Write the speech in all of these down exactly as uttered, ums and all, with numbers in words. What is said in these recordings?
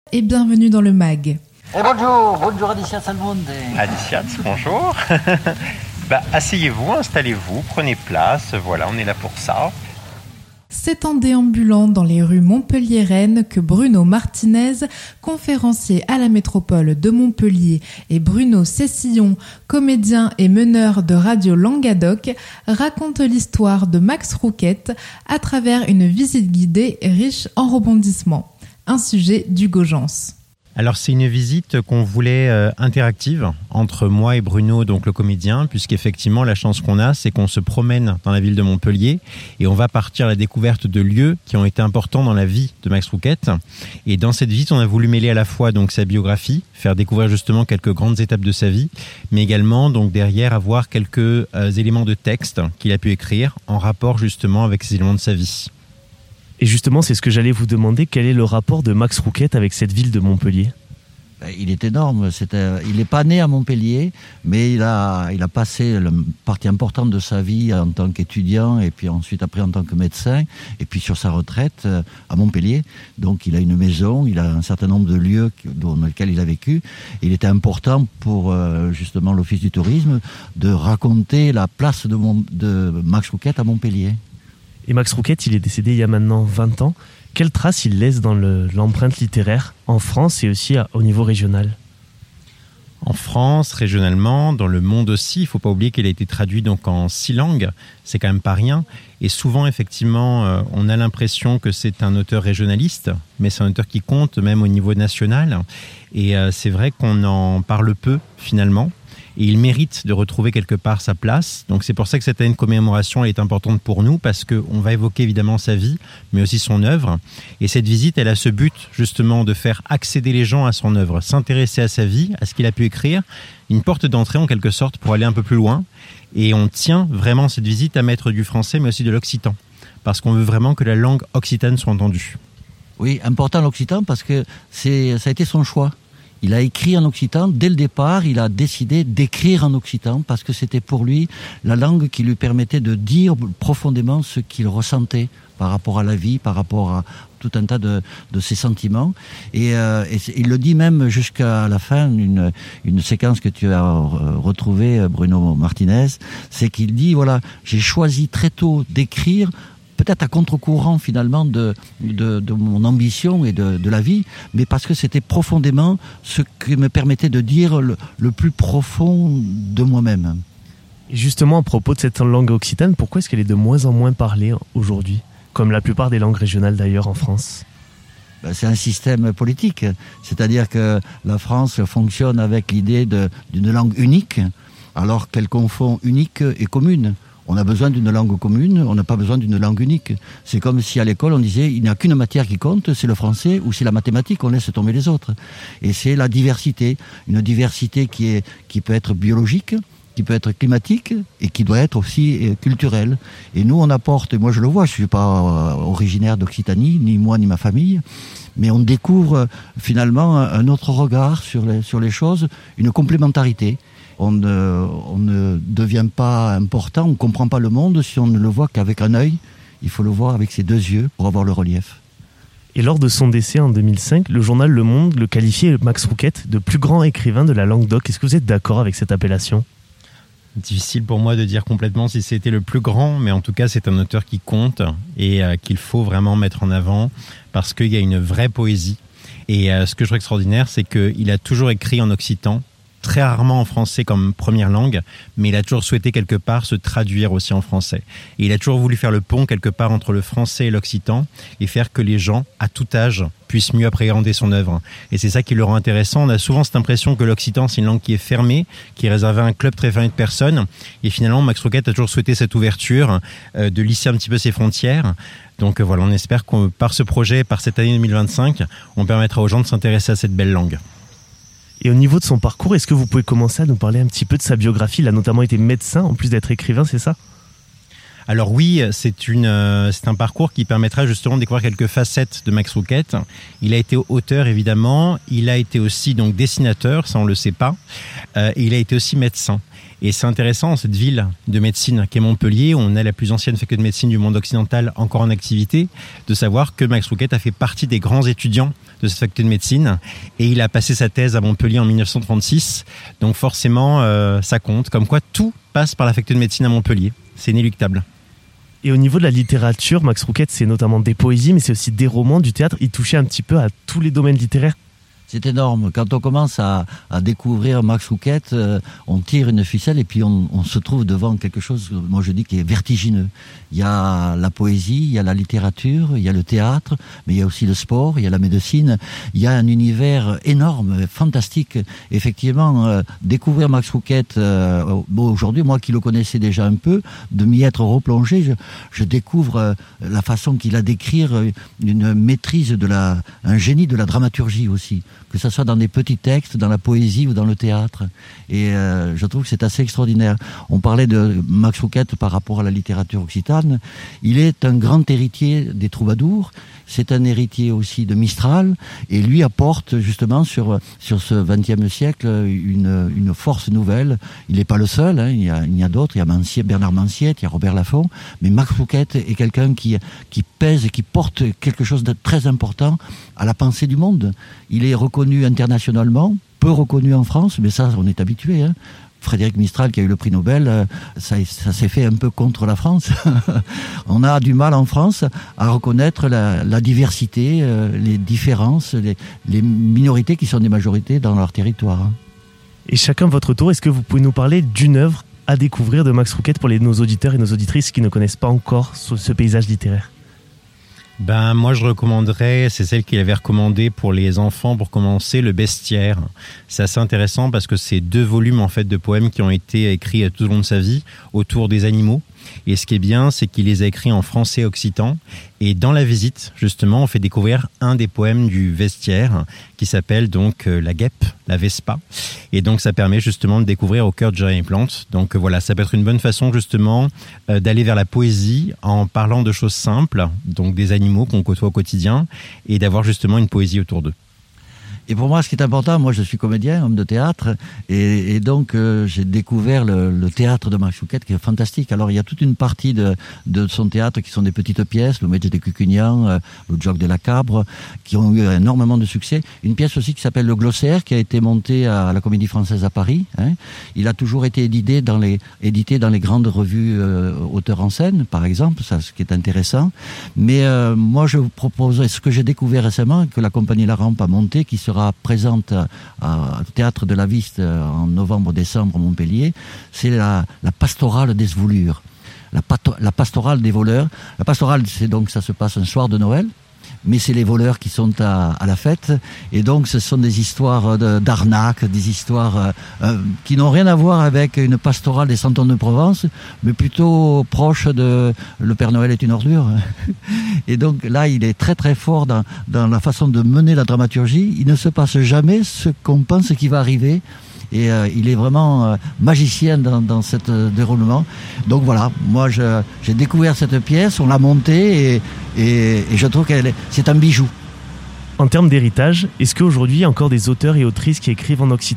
Et bienvenue dans le mag. Et bonjour, bonjour Alicia Salmonde. Alicia, bonjour. bah, asseyez-vous, installez-vous, prenez place, voilà, on est là pour ça. C'est en déambulant dans les rues montpelliéraines que Bruno Martinez, conférencier à la métropole de Montpellier, et Bruno Cessillon, comédien et meneur de Radio Languedoc, racontent l'histoire de Max Rouquette à travers une visite guidée riche en rebondissements. Un sujet d'Hugo Jans. Alors c'est une visite qu'on voulait euh, interactive entre moi et Bruno, donc le comédien, puisqu'effectivement la chance qu'on a, c'est qu'on se promène dans la ville de Montpellier et on va partir à la découverte de lieux qui ont été importants dans la vie de Max Rouquette. Et dans cette visite, on a voulu mêler à la fois donc sa biographie, faire découvrir justement quelques grandes étapes de sa vie, mais également donc derrière avoir quelques euh, éléments de texte qu'il a pu écrire en rapport justement avec ces éléments de sa vie. Et justement, c'est ce que j'allais vous demander, quel est le rapport de Max Rouquette avec cette ville de Montpellier ? Il est énorme. C'était, il n'est pas né à Montpellier, mais il a, il a passé une partie importante de sa vie en tant qu'étudiant et puis ensuite après en tant que médecin et puis sur sa retraite à Montpellier. Donc il a une maison, il a un certain nombre de lieux dans lesquels il a vécu. Il était important pour justement l'Office du tourisme de raconter la place de, Mont, de Max Rouquette à Montpellier. Et Max Rouquette, il est décédé il y a maintenant vingt ans. Quelle trace il laisse dans le, l'empreinte littéraire en France et aussi à, au niveau régional ? En France, régionalement, dans le monde aussi, il ne faut pas oublier qu'il a été traduit donc en six langues, c'est quand même pas rien. Et souvent, effectivement, euh, on a l'impression que c'est un auteur régionaliste, mais c'est un auteur qui compte même au niveau national. Et euh, c'est vrai qu'on en parle peu, finalement. Et il mérite de retrouver quelque part sa place. Donc c'est pour ça que cette année de commémoration elle est importante pour nous, parce qu'on va évoquer évidemment sa vie, mais aussi son œuvre. Et cette visite, elle a ce but justement de faire accéder les gens à son œuvre, s'intéresser à sa vie, à ce qu'il a pu écrire, une porte d'entrée en quelque sorte pour aller un peu plus loin. Et on tient vraiment cette visite à mettre du français, mais aussi de l'occitan, parce qu'on veut vraiment que la langue occitane soit entendue. Oui, important l'occitan parce que c'est, ça a été son choix. Il a écrit en occitan. Dès le départ, il a décidé d'écrire en occitan parce que c'était pour lui la langue qui lui permettait de dire profondément ce qu'il ressentait par rapport à la vie, par rapport à tout un tas de, de ses sentiments. Et, euh, et il le dit même jusqu'à la fin, une, une séquence que tu as retrouvée, Bruno Martinez, c'est qu'il dit, voilà, j'ai choisi très tôt d'écrire peut-être à contre-courant finalement de, de, de mon ambition et de, de la vie, mais parce que c'était profondément ce qui me permettait de dire le, le plus profond de moi-même. Et justement, à propos de cette langue occitane, pourquoi est-ce qu'elle est de moins en moins parlée aujourd'hui, comme la plupart des langues régionales d'ailleurs en France ? Ben, c'est un système politique, c'est-à-dire que la France fonctionne avec l'idée de, d'une langue unique, alors qu'elle confond unique et commune. On a besoin d'une langue commune, on n'a pas besoin d'une langue unique. C'est comme si à l'école on disait il n'y a qu'une matière qui compte, c'est le français ou c'est la mathématique, on laisse tomber les autres. Et c'est la diversité, une diversité qui est qui peut être biologique, qui peut être climatique et qui doit être aussi culturelle. Et nous on apporte, et moi je le vois, je suis pas originaire d'Occitanie, ni moi ni ma famille, mais on découvre finalement un autre regard sur les sur les choses, une complémentarité. On ne, on ne devient pas important, on ne comprend pas le monde si on ne le voit qu'avec un œil. Il faut le voir avec ses deux yeux pour avoir le relief. Et lors de son décès en deux mille cinq, le journal Le Monde le qualifiait, Max Rouquette, de plus grand écrivain de la langue d'oc. Est-ce que vous êtes d'accord avec cette appellation ? Difficile pour moi de dire complètement si c'était le plus grand, mais en tout cas c'est un auteur qui compte et euh, qu'il faut vraiment mettre en avant parce qu'il y a une vraie poésie. Et euh, ce que je trouve extraordinaire, c'est qu'il a toujours écrit en occitan, très rarement en français comme première langue, mais il a toujours souhaité quelque part se traduire aussi en français. Et il a toujours voulu faire le pont quelque part entre le français et l'occitan et faire que les gens, à tout âge, puissent mieux appréhender son œuvre. Et c'est ça qui le rend intéressant. On a souvent cette impression que l'occitan, c'est une langue qui est fermée, qui est réservée à un club très fermé de personnes. Et finalement, Max Rouquette a toujours souhaité cette ouverture, euh, de lisser un petit peu ses frontières. Donc euh, voilà, on espère que par ce projet, par cette année deux mille vingt-cinq, on permettra aux gens de s'intéresser à cette belle langue. Et au niveau de son parcours, est-ce que vous pouvez commencer à nous parler un petit peu de sa biographie ? Il a notamment été médecin, en plus d'être écrivain, c'est ça ? Alors oui, c'est, une, euh, c'est un parcours qui permettra justement de découvrir quelques facettes de Max Rouquette. Il a été auteur, évidemment. Il a été aussi donc dessinateur, ça on le sait pas. Euh, et il a été aussi médecin. Et c'est intéressant, cette ville de médecine qu'est Montpellier, où on a la plus ancienne faculté de médecine du monde occidental encore en activité, de savoir que Max Rouquette a fait partie des grands étudiants de cette faculté de médecine. Et il a passé sa thèse à Montpellier en mille neuf cent trente-six. Donc forcément, euh, ça compte. Comme quoi, tout passe par la faculté de médecine à Montpellier. C'est inéluctable. Et au niveau de la littérature, Max Rouquette, c'est notamment des poésies, mais c'est aussi des romans, du théâtre. Il touchait un petit peu à tous les domaines littéraires. C'est énorme. Quand on commence à, à découvrir Max Rouquette, euh, on tire une ficelle et puis on, on se trouve devant quelque chose, moi je dis, qui est vertigineux. Il y a la poésie, il y a la littérature, il y a le théâtre, mais il y a aussi le sport, il y a la médecine. Il y a un univers énorme, fantastique. Effectivement, euh, découvrir Max Rouquette, euh, bon, aujourd'hui, moi qui le connaissais déjà un peu, de m'y être replongé, je, je découvre euh, la façon qu'il a d'écrire, euh, une maîtrise de la, un génie de la dramaturgie aussi. Que ce soit dans des petits textes, dans la poésie ou dans le théâtre. Et euh, je trouve que c'est assez extraordinaire. On parlait de Max Rouquette par rapport à la littérature occitane. Il est un grand héritier des troubadours. C'est un héritier aussi de Mistral. Et lui apporte justement sur, sur ce vingtième siècle une, une force nouvelle. Il n'est pas le seul. Hein. Il y a, il y a d'autres. Il y a Manciette, Bernard Manciette, il y a Robert Laffont. Mais Max Rouquette est quelqu'un qui, qui pèse et qui porte quelque chose de très important à la pensée du monde. Il est reconnu internationalement, peu reconnu en France, mais ça, on est habitué. Hein. Frédéric Mistral, qui a eu le prix Nobel, ça, ça s'est fait un peu contre la France. On a du mal en France à reconnaître la, la diversité, euh, les différences, les, les minorités qui sont des majorités dans leur territoire. Et chacun votre tour, est-ce que vous pouvez nous parler d'une œuvre à découvrir de Max Rouquette pour les, nos auditeurs et nos auditrices qui ne connaissent pas encore ce, ce paysage littéraire ? Ben, moi, je recommanderais, c'est celle qu'il avait recommandée pour les enfants pour commencer, Le Bestiaire. C'est assez intéressant parce que c'est deux volumes, en fait, de poèmes qui ont été écrits tout au long de sa vie autour des animaux. Et ce qui est bien, c'est qu'il les a écrits en français occitan. Et dans la visite, justement, on fait découvrir un des poèmes du Bestiaire qui s'appelle donc euh, La Guêpe, la Vespa. Et donc, ça permet justement de découvrir au cœur de Jérémie Plante. Donc euh, voilà, ça peut être une bonne façon justement euh, d'aller vers la poésie en parlant de choses simples, donc des animaux qu'on côtoie au quotidien, et d'avoir justement une poésie autour d'eux. Et pour moi, ce qui est important, moi je suis comédien, homme de théâtre, et, et donc euh, j'ai découvert le, le théâtre de Max Rouquette qui est fantastique. Alors il y a toute une partie de, de son théâtre qui sont des petites pièces, Le Maître des Cucugnans, euh, Le Joc de la Cabre, qui ont eu énormément de succès. Une pièce aussi qui s'appelle Le Glossaire, qui a été montée à la Comédie Française à Paris. Hein. Il a toujours été édité dans les, édité dans les grandes revues euh, auteurs en scène, par exemple, ça, ce qui est intéressant. Mais euh, moi je vous propose ce que j'ai découvert récemment, que la Compagnie La Rampe a monté, qui sera présente au Théâtre de la Viste en novembre-décembre à Montpellier, c'est la, la pastorale des volures, la, pato, la pastorale des voleurs. La pastorale, c'est donc, ça se passe un soir de Noël, mais c'est les voleurs qui sont à, à la fête, et donc ce sont des histoires de, d'arnaque, des histoires euh, euh, qui n'ont rien à voir avec une pastorale des Cent Ans de Provence, mais plutôt proche de Le Père Noël est une ordure. Et donc là, il est très très fort dans, dans la façon de mener la dramaturgie. Il ne se passe jamais ce qu'on pense qui va arriver. Et euh, il est vraiment euh, magicien dans, dans ce euh, déroulement. Donc voilà, moi je, j'ai découvert cette pièce, on l'a montée et, et, et je trouve que c'est un bijou. En termes d'héritage, est-ce qu'aujourd'hui il y a encore des auteurs et autrices qui écrivent en occitan ?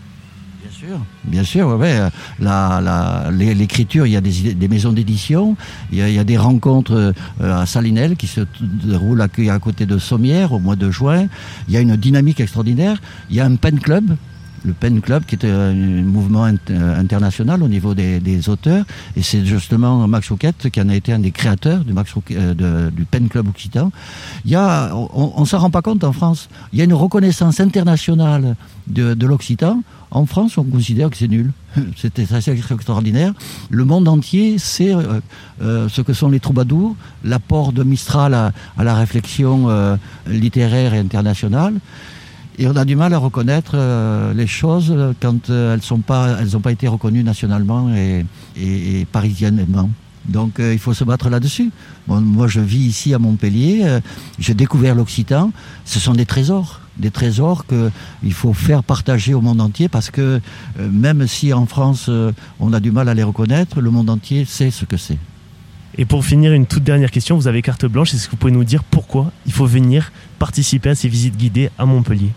Bien sûr, bien sûr, ouais, ouais. La, la, l'écriture, il y a des, des maisons d'édition, il y a, il y a des rencontres euh, à Salinel qui se déroulent à, à côté de Sommières au mois de juin. Il y a une dynamique extraordinaire. Il y a un pen club. Le Pen Club, qui est un mouvement international au niveau des, des auteurs, et c'est justement Max Rouquette qui en a été un des créateurs du, Max Rouquette, de, du Pen Club occitan. Il y a, on ne s'en rend pas compte en France, il y a une reconnaissance internationale de, de l'occitan. En France, on considère que c'est nul. C'était assez extraordinaire. Le monde entier sait euh, euh, ce que sont les troubadours, l'apport de Mistral à, à la réflexion euh, littéraire et internationale. Et on a du mal à reconnaître euh, les choses quand euh, elles sont pas, elles n'ont pas été reconnues nationalement et, et, et parisiennement. Donc euh, il faut se battre là-dessus. Bon, moi je vis ici à Montpellier, euh, j'ai découvert l'occitan. Ce sont des trésors, des trésors qu'il faut faire partager au monde entier parce que euh, même si en France euh, on a du mal à les reconnaître, le monde entier sait ce que c'est. Et pour finir, une toute dernière question, vous avez carte blanche, est-ce que vous pouvez nous dire pourquoi il faut venir participer à ces visites guidées à Montpellier ?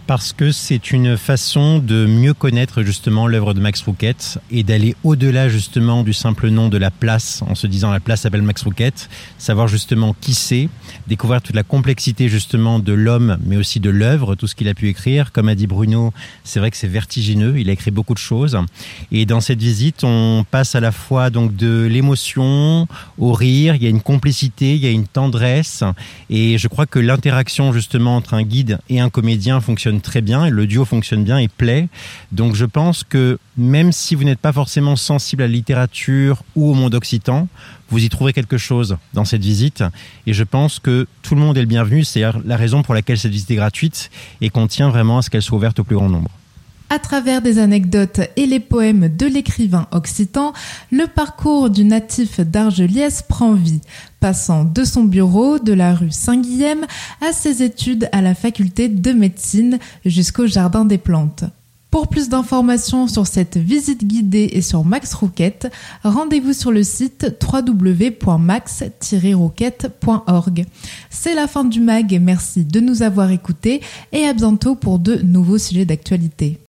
Parce que c'est une façon de mieux connaître justement l'œuvre de Max Rouquette et d'aller au-delà justement du simple nom de la place, en se disant la place s'appelle Max Rouquette, savoir justement qui c'est, découvrir toute la complexité justement de l'homme, mais aussi de l'œuvre, tout ce qu'il a pu écrire. Comme a dit Bruno, c'est vrai que c'est vertigineux, il a écrit beaucoup de choses. Et dans cette visite, on passe à la fois donc de l'émotion au rire, il y a une complicité, il y a une tendresse, et je crois que l'interaction justement entre un guide et un comédien fonctionne très bien, et le duo fonctionne bien et plaît. Donc je pense que même si vous n'êtes pas forcément sensible à la littérature ou au monde occitan, vous y trouverez quelque chose dans cette visite. Et je pense que tout le monde est le bienvenu. C'est la raison pour laquelle cette visite est gratuite et qu'on tient vraiment à ce qu'elle soit ouverte au plus grand nombre. À travers des anecdotes et les poèmes de l'écrivain occitan, le parcours du natif d'Argelliès prend vie, passant de son bureau de la rue Saint-Guilhem à ses études à la faculté de médecine jusqu'au jardin des plantes. Pour plus d'informations sur cette visite guidée et sur Max Rouquette, rendez-vous sur le site w w w point max tiret rouquette point org. C'est la fin du mag, merci de nous avoir écoutés et à bientôt pour de nouveaux sujets d'actualité.